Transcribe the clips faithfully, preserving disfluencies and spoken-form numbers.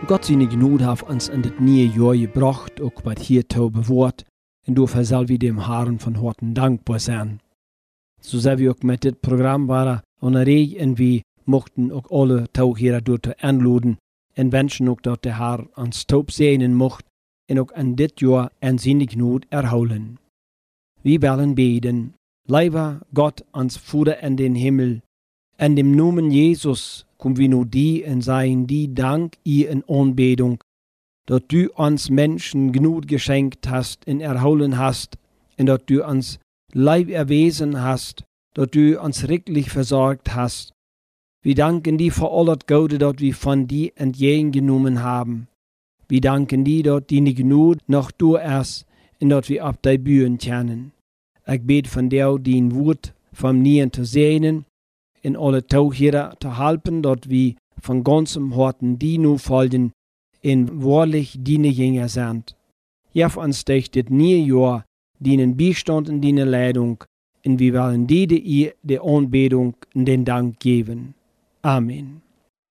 Gott seine Gnade hat uns in das neue Jahr gebracht, auch bei hier zu bewahrt. Und dafür soll wir dem Herrn von Herzen dankbar sein. So sind wir auch mit dem Programm waren unterwegs und wir mochten auch alle Tauchhörer dort anladen und wünschen auch, dass der Herr uns taub sehen mocht und auch in dit Jahr an seine Gnade erholen. Wir wollen beten. Lieber Gott, uns Vater in den Himmel, in dem Namen Jesus kommen wir nur die und sagen die Dank ihr in Anbetung, dass du uns Menschen Gnade geschenkt hast und erholen hast und dass du uns Leib erwiesen hast, dass du uns richtig versorgt hast. Wir danken dir für all das Gute, das wir von dir entgegengenommen haben. Wir danken dir, dass deine Gnade noch da ist und dass wir auf deine Bühnen kennen. Ich bete von dir, dein Wort vom Nien zu sehen, in alle Tauchhörer zu helfen, dass wir von ganzem Herzen die nur folgen, in wahrlich deine Jünger sind. Gib uns durch das neue Jahr deinen Beistand und deine Leitung, und wir wollen dir die, die Anbetung und den Dank geben. Amen.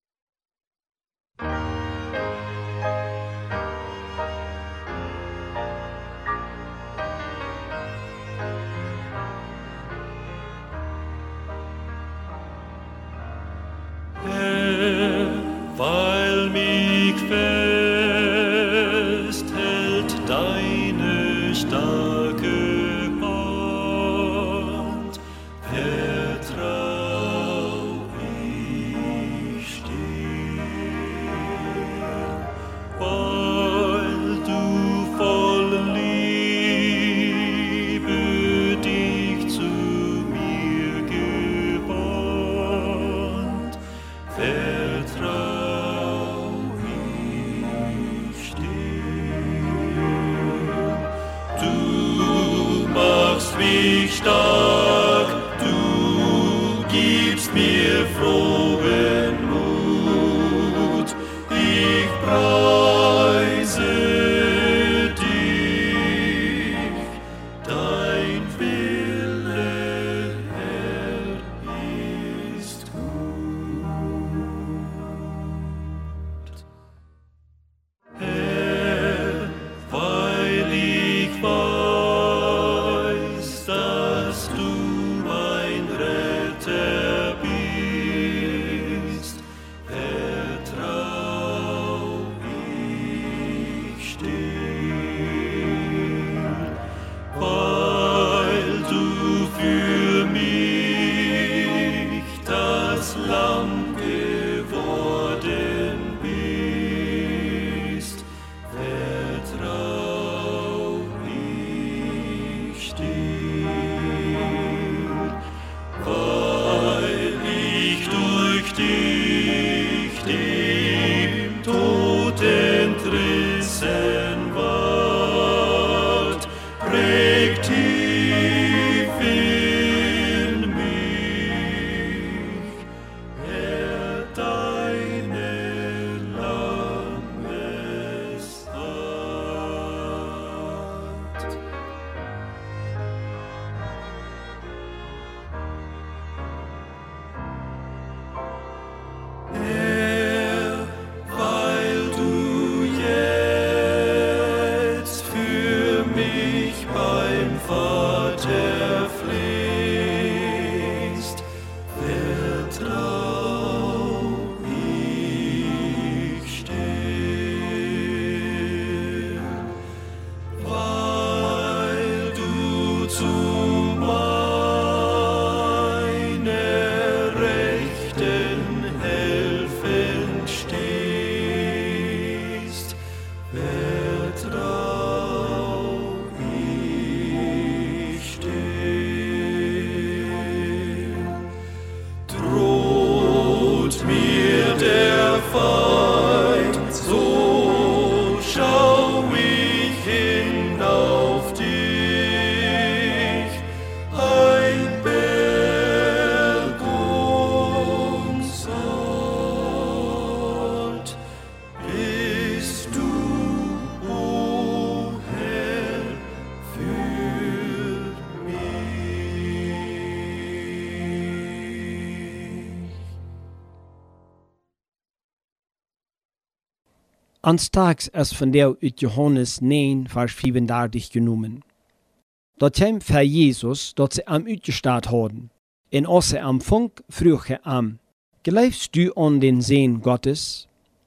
Weil mich festhält deine starke Hand, vertrau ich dir. Weil du voll Liebe dich zu mir gewandt, vertrau mich stark, du gibst mir frohen Mut, ich preise dich, dein Wille, Herr, ist gut. Herr, weil ich weiß, dass du mein Retter bist, Anstags is van der uit Johannes negen, vers vierendertig genomen. Dat kwam voor Jezus dat ze hem uitgestaat hadden. En als ze hem vond, vroeg hij hem, geloofst du aan den Zoon Gottes?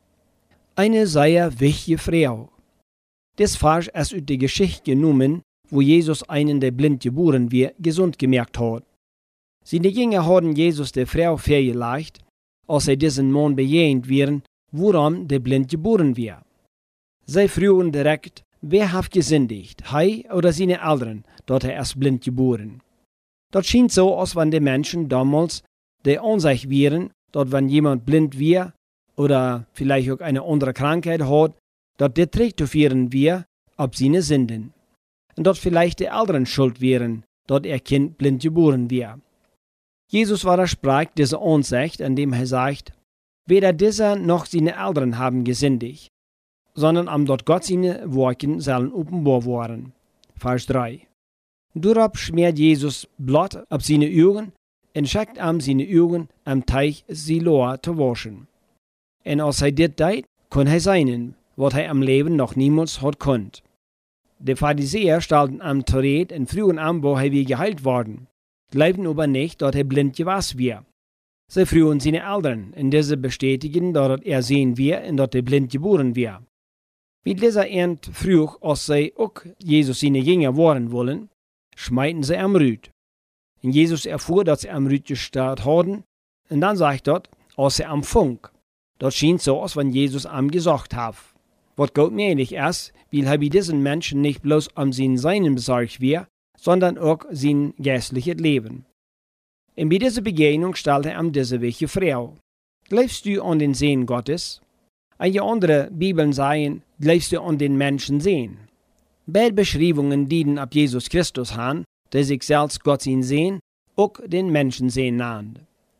Eine sehr wichtige Frau. Das Vers ist uit de Geschichte genommen, wo Jesus einen der blind geboren wir gesund gemerkt hat. Seine Jünger hadden Jesus der Frau vergelegt, als sie diesen Mann bejegend wären, woran der blind geboren wir. Sie frugen direkt, wer hat gesündigt, hij oder seine Eltern, dort er ist blind geboren. Das schien so, als wenn die Menschen damals der Ansicht wären, dass wenn jemand blind wäre oder vielleicht auch eine andere Krankheit hat, dass der zurückzuführen wäre auf seine Sünden. Und dass vielleicht die Eltern schuld wären, dass ihr Kind blind geboren wäre. Jesus widerspricht diese Ansicht, indem er sagt, weder dieser noch seine Eltern haben gesündigt, sondern am dort Gott seine Werke sollen offenbar waren. Vers drei. Darauf schmiert Jesus Blut auf seine Augen und schickt ihm seine Augen am Teich Siloa zu waschen. Und als er das tat, kann er sein, was er am Leben noch niemals hat konnt. Die Pharisäer stellten ihm zurecht und frugen ihm, wo er wie geheilt worden. Glaubten aber nicht, dass er blind gewesen wäre. Sie frugen seine Eltern, und diese bestätigen, dass er sehen wir und dass er blind geboren wäre. Wie dieser End frug, als sie auch Jesus seine Jünger waren wollen, schmeiten sie am Rüd. Und Jesus erfuhr, dass sie am Rüd gestarrt hatten, und dann sagt dort, als sie am Funk. Das schien so, als wenn Jesus am gesagt hat. Was Gott mehrlich ist, weil er bei diesen Menschen nicht bloß um sein Sein besorgt wird, sondern auch sein geistliches Leben. Und bei dieser Begegnung stellte er ihm diese wichtige Frau. Glaubst du an den Sohn Gottes? Einige andere Bibeln sagen, glaubst du an den Menschen sehen? Beide Beschreibungen dienen ab Jesus Christus an, der sich selbst Gott sein Sehen, auch den Menschen sehen nannt.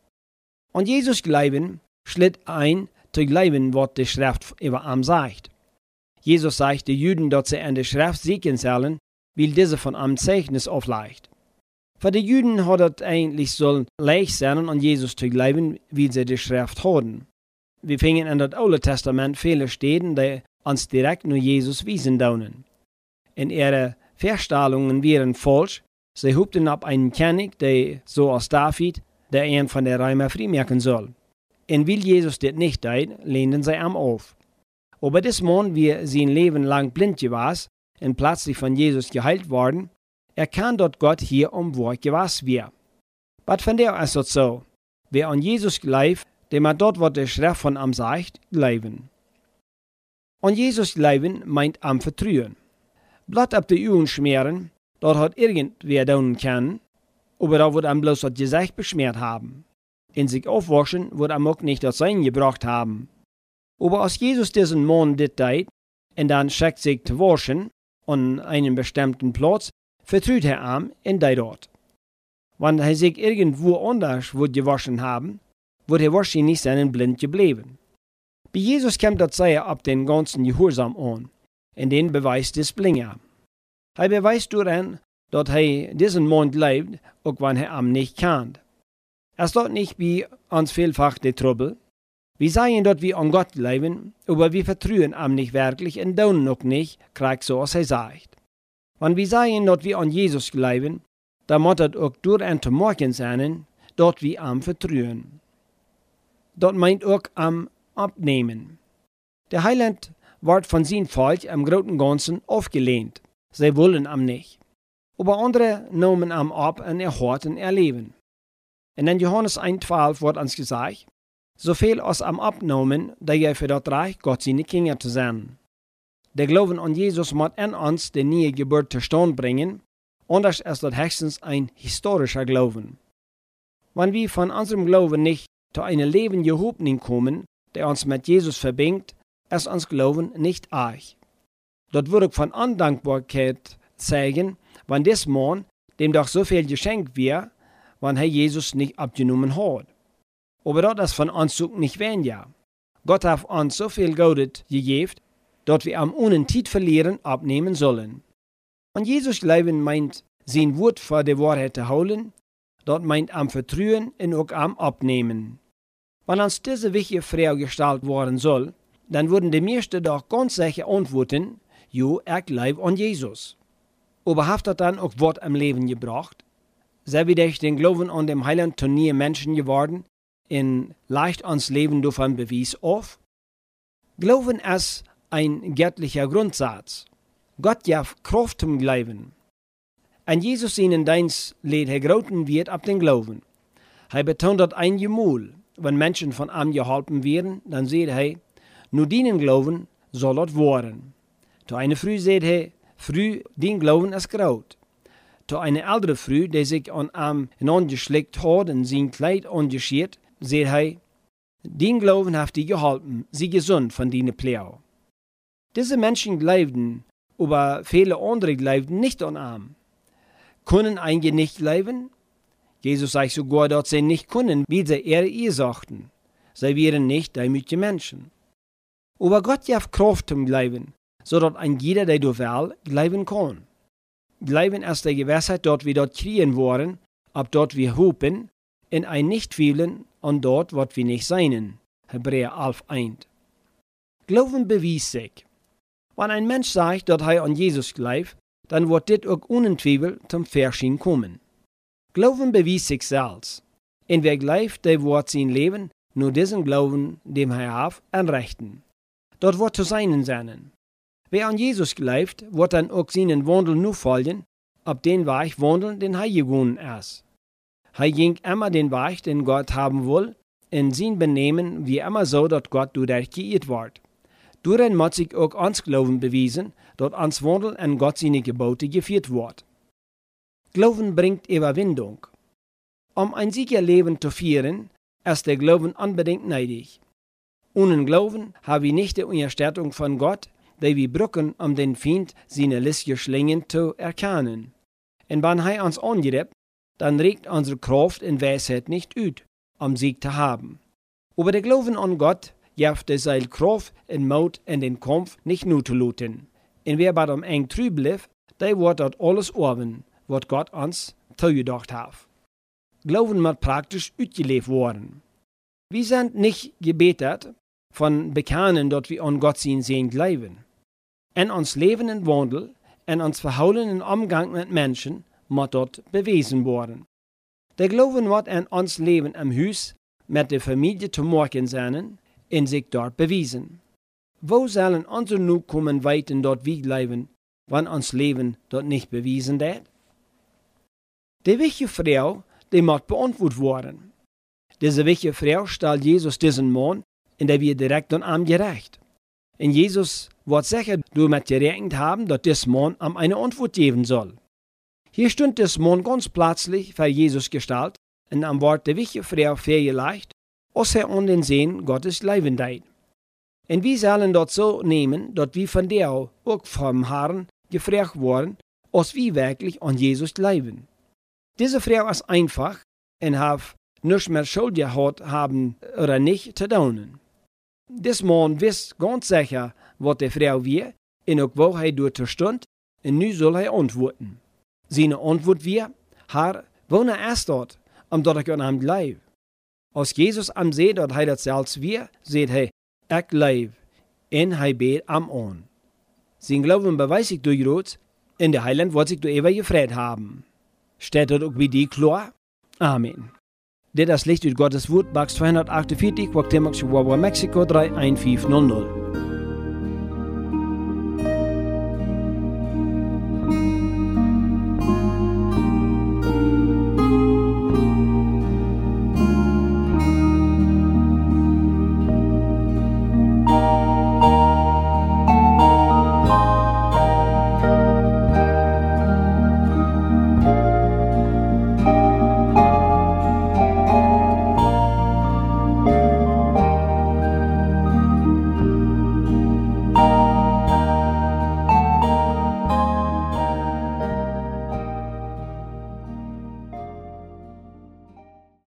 Und Jesus glauben schlitt ein, zu glauben, was die Schrift über ihm sagt. Jesus sagt den Juden, dass sie an der Schrift siegen sollen, weil diese von einem Zeugnis auflegt. Für die Juden hat es eigentlich so leicht sein, an Jesus zu glauben, wie sie die Schrift hatten. Wir finden in das Alte Testament viele Stellen, die uns direkt nur Jesus wiesen daunen. In ihre Verstellungen wären falsch, sie hupten ab einen König, der so als David, der einen von der Römer freimachen soll. Und weil Jesus das nicht tat, lehnten sie ihm auf. Aber das Mann, wie sein Leben lang blind gewesen und plötzlich von Jesus geheilt worden, erkannt dort Gott hier um Wort gewesen wir. Aber von der ist es so, wer an Jesus glaubt, der man dort, was der Schrift von ihm sagt, glauben. An Jesus glauben meint am Vertrauen. Blatt ab die Augen schmieren, dort hat irgendwer tun können, aber da wird am bloß das Gesicht beschmiert haben. In sich aufwaschen, wird am auch nicht das Sein gebracht haben. Aber als Jesus diesen Mann das tat, und dann schickt sich zu waschen, an einem bestimmten Platz, vertraut er ihm in der dort. Wenn er sich irgendwo anders wird gewaschen haben, wird er wahrscheinlich seinen blind geblieben. Bei Jesus kommt das sehr ab den ganzen Gehorsam an, und den beweist das Blinger. Er beweist daran, dass er diesen Mann glaubt, auch wenn er ihn nicht kennt. Es ist dort nicht bei uns vielfach der Trouble. Wir sagen dort, wir an Gott glauben, aber wir vertrauen ihm nicht wirklich und tun noch nicht, kriegt so, als er sagt. Wenn wir sagen, dass wir an Jesus glauben, dann muss das auch durch ein zu machen sein, dort wir ihm vertrauen. Das meint auch am Abnehmen. Der Heiland wird von seinem Volk im Großen und Ganzen aufgelehnt. Sie wollen ihm nicht. Aber andere nahmen ihm ab und er hat und erleben. Und in Johannes eins zwölf wird uns gesagt, so viel als am abnehmen, da ihr für das Reich Gott seine Kinder zu sein. Der Glauben an Jesus muss in uns die neue Geburt zustande bringen, anders ist das höchstens ein historischer Glauben. Wenn wir von unserem Glauben nicht zu einer lebenden Hoffnung kommen, der uns mit Jesus verbindet, ist uns Glauben nicht arg. Das würde von Undankbarkeit zeigen, wenn das Mann, dem doch so viel geschenkt wird, wenn er Jesus nicht abgenommen hat. Aber das ist von uns nicht weniger. Gott hat uns so viel Gutes gegeben, dass wir am ohne Zeit verlieren abnehmen sollen. Und Jesus glauben meint, sein Wort für die Wahrheit zu holen, dort meint am Vertrauen und auch am Abnehmen. Wenn uns diese wichtige Frage gestellt worden soll, dann würden die meisten doch ganz sicher antworten, jo, ich glaube an Jesus. Aber habt das dann auch Wort am Leben gebracht? Sei wie durch den Glauben an dem Heiland Turnier Menschen geworden, in leicht ans Leben durch ein Beweis auf? Glauben ist ein göttlicher Grundsatz. Gott gab Kraft zum Glauben. An Jesus seinen Dienst lädt er großen Wert ab den Glauben. Er betont das einige Mal, wenn Menschen von ihm geholfen werden, dann sagt er, nur dienen Glauben soll das werden. To eine Früh sagt er, früh den Glauben ist graut. To eine ältere Früh, die sich an ihm hinangeschleckt hat und sein Kleid angeschert, sagt er, den Glauben hat die geholfen, sie gesund von deine Pläu. Diese Menschen glaubten, aber viele andere glaubten nicht an ihm. Können einige nicht glauben? Jesus sagt sogar, dass sie nicht können, wie sie ihre Ehe sagten. Sie wären nicht demütige Menschen. Aber Gott gab Kraft zum Glauben, so dass ein jeder, der du will, glauben kann. Glauben ist die Gewissheit, dort wir dort kriegen wollen, ab dort wir hoffen, in ein Nicht-Fühlen an dort, was wir nicht seien. Hebräer elf eins. Glauben beweist sich. Wenn ein Mensch sagt, dass er an Jesus glaubt, dann wird dit auch ohne Zweifel zum Verschieden kommen. Glauben beweist sich selbst. Und wer glaubt, der wird sein Leben nur diesen Glauben, dem er hat, anrichten. Dort wird zu seinen sein. Wer an Jesus glaubt, wird dann auch seinen Wandel nur folgen, ab den Weg wandeln, den er gegangen ist. Er ging immer den Weg, den Gott haben will, in sein Benehmen wie immer so, dass Gott dadurch geirrt wird. Darin muss sich auch ans Glauben bewiesen, dass ans Wandel an Gott seine Gebote geführt wird. Glauben bringt Überwindung. Um ein sicher Leben zu führen, ist der Glauben unbedingt nötig. Ohne Glauben haben wir nicht die Unterstützung von Gott, die wir brauchen, um den Feind seine listige Schlingen zu erkennen. Und wenn er uns angreift, dann reicht unsere Kraft und Weisheit nicht aus, um Sieg zu haben. Aber der Glauben an Gott gibt es seine Kraft und Mut in den Kampf nicht nur zu luten. Und wer bei dem eng treu bleibt, der wird dort alles erben, was Gott uns zugedacht hat. Glauben muss praktisch ausgelebt werden. Wir sind nicht gebetet von Bekannten, dass wir an Gott sehen glauben. In uns Leben und Wandel, in uns Verhalten und Umgang mit Menschen, muss dort bewiesen werden. Der Glauben wird in uns Leben im Haus mit der Familie zu machen sein, in sich dort bewiesen. Wo sollen unsere Nachkommen weiten dort wie bleiben, wenn uns Leben dort nicht bewiesen wird? Die wichtige Frau, die muss beantwortet werden. Diese wichtige Frau stellt Jesus diesen Mann, in der wir direkt an ihm gerecht. Und Jesus wird sicher damit gerechnet haben, dass dieser Mann ihm eine Antwort geben soll. Hier stund dieser Mann ganz plötzlich vor Jesus gestellt, und am Wort der wichtige Frau vergelegt, als er an den Sehen Gottes Leben deit. Und wir sollen dort so nehmen, dass wir von der auch vom Herrn gefragt worden, als wir wirklich an Jesus glauben. Diese Frau ist einfach und hat nichts mehr Schuld gehabt haben oder nicht zu tun. Dieser Mann wisst ganz sicher, was die Frau wir, und auch wo er dort stund, und nun soll er antworten. Seine Antwort wir, Herr, wo er ist dort, um dort ich an ihm glaube. Als Jesus am See, dass er das selbst wir, seht er, ich glaube, und er bet am an. Sein Glauben beweist sich durch Rot, in der Heiland wird sich durch ewig gefreut haben. Steht dort auch wie die klar? Amen. Das ist Licht durch Gottes Wort, Box zweihundertachtundvierzig, Quack Mexiko drei eins fünf null null.